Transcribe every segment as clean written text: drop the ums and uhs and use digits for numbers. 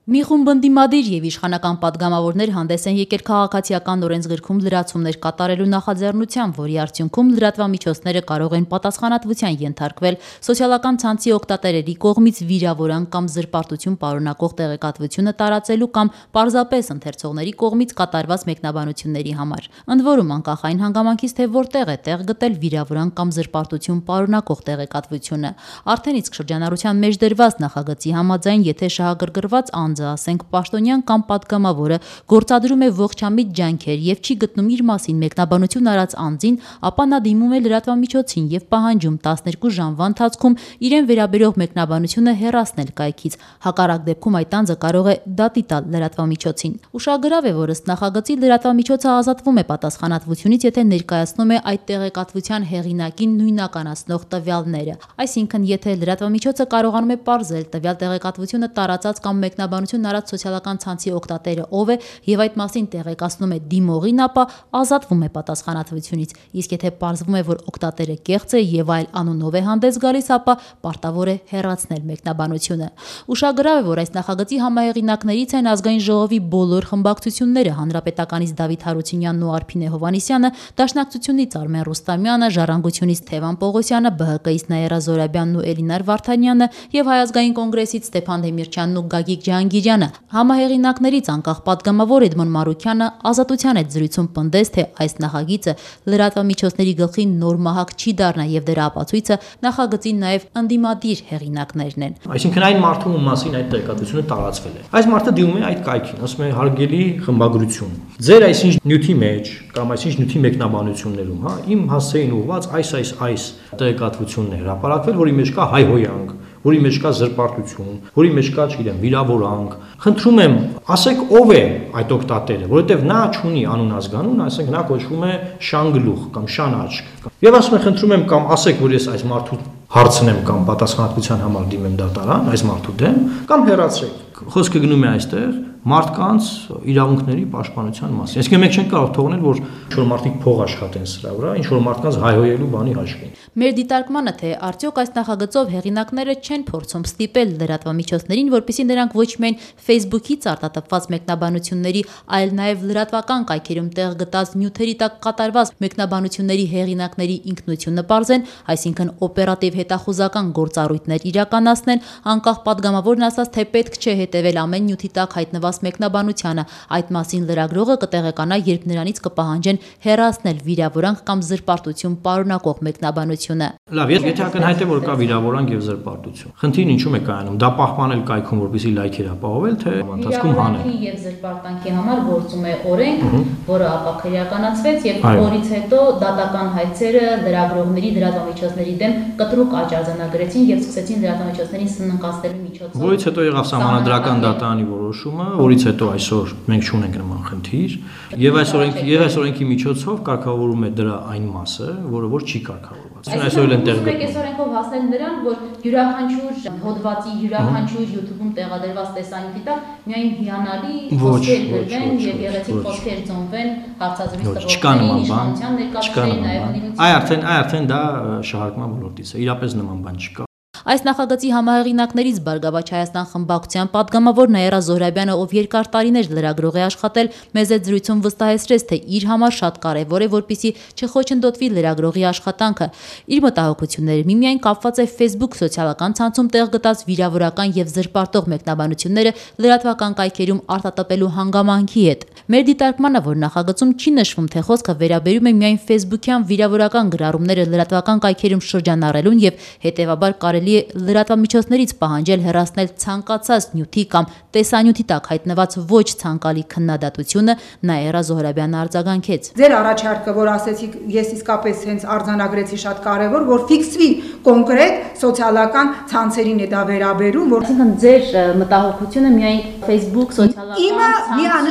Մի խումբ ընդդիմադիր եւ իշխանական պատգամավորներ հանդես են եկել քաղաքացիական օրենսգրքում լրացումներ կատարելու նախաձեռնությամբ, որի արդյունքում լրատվամիջոցները կարող են պատասխանատվության ենթարկվել սոցիալական ցանցի օգտատերերի կողմից վիրավորան կամ զրպարտություն պարունակող տեղեկատվությունը տարածելու կամ պարզապես ընթերցողների կողմից կատարված մեկնաբանությունների համար։ Ընդ որում, անկախ այն հանգամանքից, թե որտեղ է տեղ գտել վիրավորան կամ զրպարտություն պարունակող տեղեկատվությունը։ Արդեն իսկ շրջանառության մեջ դրված նախագծի համաձայն, եթե շահագրգռված ասենք պաշտոնյան կամ պատգամավորը գործադրում է ողջամիտ ջանքեր եւ չի գտնում իր մասին մեկնաբանություն արած անձին, ապա նա դիմում է լրատվամիջոցին եւ պահանջում 12 ժամվա ընթացքում իրեն վերաբերող մեկնաբանությունը հեռացնել կայքից։ Հակառակ դեպքում այդ անձը կարող է դատի տալ լրատվամիջոցին։ Ուշագրավ է, որ ըստ նախագծի լրատվամիջոցը ազատվում է պատասխանատվությունից, եթե ներկայացնում է այդ տեղեկատվության հեղինակին նույնականացնող տվյալները։ Այսինքն, եթե լրատվամիջոցը կարողանում է պարզել տվյալ տեղեկատվությունը տարածած կամ մեկնաբանություն արած սոցիալական ցանցի օգտատերը ով է եւ այդ մասին տեղեկացնում է դիմողին, ապա ազատվում է պատասխանատվությունից, իսկ եթե պարզվում է, որ օգտատերը կեղծ է եւ այլ անունով է հանդես գալիս, ապա պարտավոր է հեռացնել մեկնաբանությունը։ Ուշագրավ է, որ այս նախագծի համահեղինակներից են Ազգային ժողովի բոլոր խմբակցությունները, Հանրապետականից Դավիթ Հարությունյանն ու Արփինե Հովհաննիսյանը, Դաշնակցությունից Արմեն Ռուստամյանը, Ժառանգությունից Թևան Պողոսյանը, ԲՀԿ-ից Նաիրա Զոհրաբյանն ու Էլինար Վարդանյանը եւ Հայ ազգային կոնգրեսից Ստեփան Դեմիրճյանն ու Գագիկ Ջհանգիրյանը։ Համահեղինակներից անկախ պատգամավոր Էդմոն Մարուկյանը Ազատության հետ զրույցում պնդեց, թե այս նախագիծը լրատվամիջոցների գլխի նոր մահակ չի դառնա եւ դրա ապացույցը նախագծի նաեւ ընդդիմադիր հեղինակներն են։ Այսինքն այն մարդու մասին այդ տեղեկատվությունը տարածվել է։ Այս մարդը դիմում է այդ կայքին, ասում է հարգելի խմբագրություն, ձեր այսինչ նյութի մեջ կամ այսինչ նյութի մեկնաբանություններում, իմ հասցեին ուղված այս տեղեկատվությունն է հրապարակվել, որի մեջ կա հայհոյանք, որի մեջ կա զրպարտություն, որի մեջ կա, չգիտեմ, վիրավորանք։ Խնդրում եմ, ասեք ով է այդ օգտատերը, որովհետև նա չունի անուն ազգանուն, ասենք նա կոչվում է Շանգլուխ կամ Շանաչք։ Եվ ասում եմ, խնդրում եմ կամ ասեք, որ ես այս մարդու հարցնեմ կամ պատասխանատվության համար դիմեմ դատարան այս մարդու դեմ, կամ հեռացրեք։ Խոսքը գնում է այստեղ մարդկանց իրավունքների պաշտպանության մասին։ Այսինքն մենք չենք կարող թողնել, որ ինչ-որ մարդիկ փող աշխատեն սրա վրա, ինչ-որ մարդկանց հայհոյելու բանի հաշվին։ Մեր դիտարկմանը, թե արդյոք այս նախագծով հեղինակները չեն փորձում ստիպել լրատվամիջոցներին, որպեսզի նրանք ոչ միայն Facebook-ից արտատպված մեկնաբանությունների, այլ նաև լրատվական կայքերում տեղ գտած նյութերի տակ կատարված մեկնաբանությունների հեղինակների ինքնությունը պարզեն, այսինքն օպերատիվ հետախուզական գործառույթներ իրականացնեն, անկախ պատգամավորն ասաց, թե պետք չէ հետևել ամեն նյութի տակ հայտնված մեկնաբանությանը, այդ մասին լրագրողը կտեղեկանա, երբ նրանից կպահանջեն հեռացնել վիրավորանք կամ զրպարտություն պարունակող մեկնաբանությունը։ Լավ, եթե ակնհայտ է, որ կա վիրավորանք եւ զրպարտություն, խնդիրն ինչու՞մ է կայանում, դա պահպանել կայքում, որպեսզի լայքեր ապահովել, թե ընթացքում հանել։ Վիրավորանքի եւ զրպարտանքի համար գործում է օրենք, որը ապա քրեականացվեց եւ որից հետո դատական հայցերը լրագրողների, լրատվամիջոցների դեմ կտրուկ աճ արձանագրեցին եւ սկսեցին լրատվամիջոցներին սննկացնելու միջոցով։ Որից հետո եղավ Սահմանադրական դատարանի որոշումը, որից հետո այսօր մենք չունենք նման խնդիր, եւ այս օրենքի միջոցով կարգավորում է դրա այն մասը, որը որ չի կարգավորված։ Այսօր էլ են տեղ գտնում։ Այս օրենքով հասնել նրան, որ յուրաքանչյուր հոդվածի, յուրաքանչյուր YouTube-ում տեղադրված տեսանյութի տակ միայն հիանալի խոսքեր գրվեն եւ գեղեցիկ խոսքեր ծնվեն հարցազրույց տվողների, իշխանության ներկայացուցիչների նաեւ ունեցած։ Այ արդեն դա շահարկման ոլորտից է։ Իրապես նման բան չկա։ Այս նախագծի համահեղինակներից Բարգավաճ Հայաստան խմբակցության պատգամավոր Նաիրա Զոհրաբյանը, ով երկար տարիներ լրագրող է աշխատել, մեծ այդ զրույցում վստահեցրեց, թե իր համար շատ կարևոր է, որպեսզի չխոչընդոտվի լրագրողի աշխատանքը։ Իր մտահոգությունները միմիայն կապված է Facebook սոցիալական ցանցում տեղ գտած վիրավորական եւ զրպարտող մեկնաբանությունները լրատվական կայքերում արտատպելու հանգամանքի հետ։ Մեր դիտարկմանը, որ նախագծում չի նշվում, թե խոսքը վերաբերում է միայն Facebook-յան վիրավորական գրառումները լրատվական կայքերում շրջանառելուն եւ հետեւաբար կարելի է լրատվամիջոցներից պահանջել հեռացնել ցանկացած նյութի կամ տեսանյութի տակ հայտնված ոչ ցանկալի քննադատությունը, Նաիրա Զոհրաբյանը արձագանքեց։ Ձեր առաջարկը, որ ասեցիք, ես իսկապես հենց արձանագրեցի, շատ կարևոր, որ ֆիքսվի կոնկրետ սոցիալական ցանցերին է դա վերաբերում, որ այսինքն ձեր մտահոգությունը միայն Facebook սոցիալական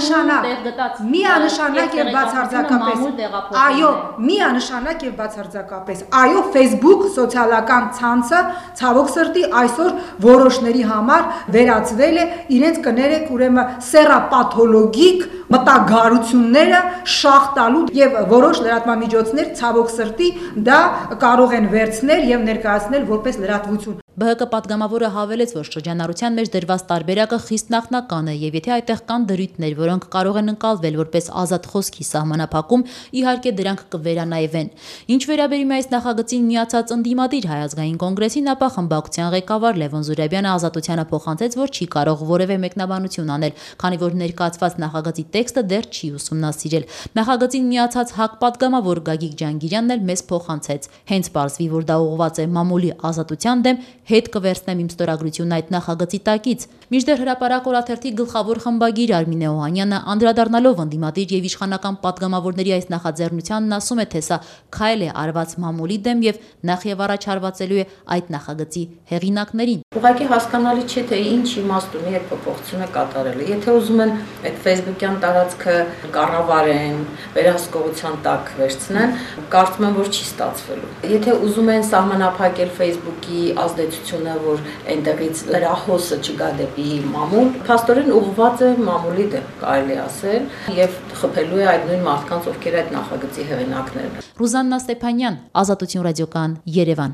միանշանակ եւ բացարձակապես այո, միանշանակ եւ բացարձակապես այո, Facebook սոցիալական ցանցը ցավոք սրտի այսօր որոշների համար վերածվել է իրենց կներեք ուրեմն սերապաթոլոգիկ մտագարությունները շահ տալու եւ որոշ լրատվամիջոցներ ցավոք սրտի դա կարող են վերցնել եւ ներկայացնել որպես լրատվություն։ ԲՀԿ պատգամավորը հավելեց, որ շրջանառության մեջ դրված տարբերակը խիստ նախնական է եւ եթե այդտեղ կան դրույթներ, որոնք կարող են ընկալվել որպես ազատ խոսքի սահմանափակում, իհարկե դրանք կվերանայվեն։ Ինչ վերաբերում է այս նախագծին միացած ընդդիմադիր Հայ ազգային կոնգրեսին, ապա խմբակցության ղեկավար Լևոն Զուրաբյանը Ազատությանը փոխանցեց, որ չի կարող որևէ մեկնաբանություն անել, քանի որ ներկայացված նախագծի տեքստը դեռ չի ուսումնասիրել։ Նախագծին միացած ՀԱԿ պատգամավոր Գագիկ Ջանգիրյանն էլ մեզ փոխանցեց։ Հենց պարզվի, որ դա ուղղված է մամուլի ազատության դեմ, հետ կվերցնեմ իմ ստորագրությունն այդ նախագծի տակից։ Մինչդեռ հրապարակ օրաթերթի գլխավոր խմբագիր Արմինե Օհանյանը անդրադառնալով ընդդիմադիր եւ իշխանական պատգամավորների այս նախաձեռնությանն ասում է, թե սա քայլ է արված մամուլի դեմ եւ նախ եւ առաջ հարվածելու է այդ նախագծի հեղինակներին։ Ուղղակի հասկանալի չէ, թե ինչ իմաստ ունի այդ փոփոխությունը կատարելը։ Եթե ուզում են այդ Facebook-յան տարածքը կառավարեն, վերահսկողության տակ վերցնեն, կարծում եմ, որ չի ստացվելու։ Եթե ուզում են սահմանափակել Facebook-ի ազդեցությունը, որ այնտեղից լրահոսը չգա դեպի մամուլ, փաստորեն ուղղված է մամուլի դեմ, կարելի ասել, եւ խփելու է այդ նույն մարդկանց, ովքեր այդ նախագծի հեղինակներն են։ Ռուզաննա Ստեփանյան, Ազատություն ռադիոկան, Երևան։